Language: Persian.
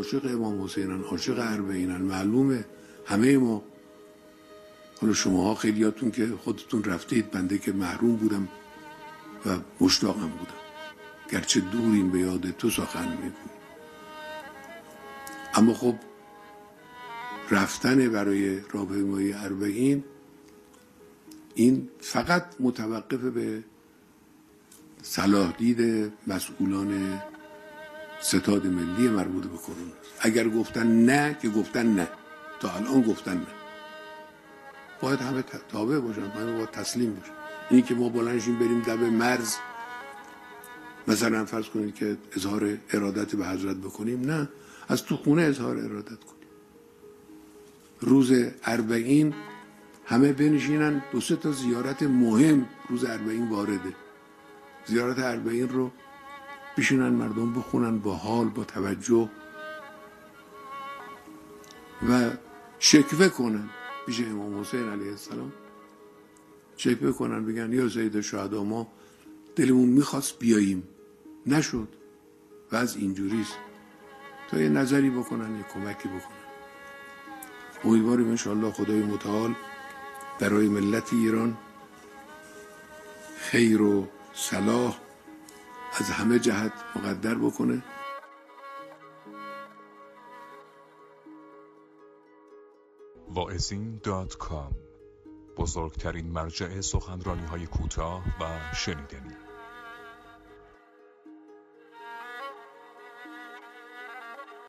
عاشق امام حسینن، عاشق اربعینن، معلومه همه ما. حالا شماها خیلیاتون که خودتون رفتید، بنده که محروم بودم و مشتاقم بودم، گرچه دوریم به یاد تو سخن میگویم. اما خب رفتن برای راهپیمایی اربعین این فقط متوقف به صلاح دید مسئولان ستاد ملی مربوط به کرونا. اگر گفتن نه که گفتن نه، تا الان گفتن نه، باید همه تابع باشن، همه باید تسلیم باشن. اینی که ما بلندشیم بریم دم مرز مثلا فرض کنید که اظهار ارادت به حضرت بکنیم، نه، از تو خونه اظهار ارادت کنیم. روز اربعین همه بنشینن، 2-3 تا زیارت مهم روز اربعین وارده. زیارت اربعین رو بشینن مردم بخونن با حال، با توجه و شکوه کنن پیش امام حسین علیه السلام، شکوه کنن بگن یا سید الشهدا ما دلمون میخواست بیاییم نشد و از اینجوریست، تا یه نظری بکنن، یه کمکی بکنن. امیدواریم انشاءالله خدای متعال برای ملت ایران خیر و صلاح از همه جهت مقدر بکنه. واعظین.com، بزرگترین مرجع سخنرانی‌های کوتاه و شنیدنی.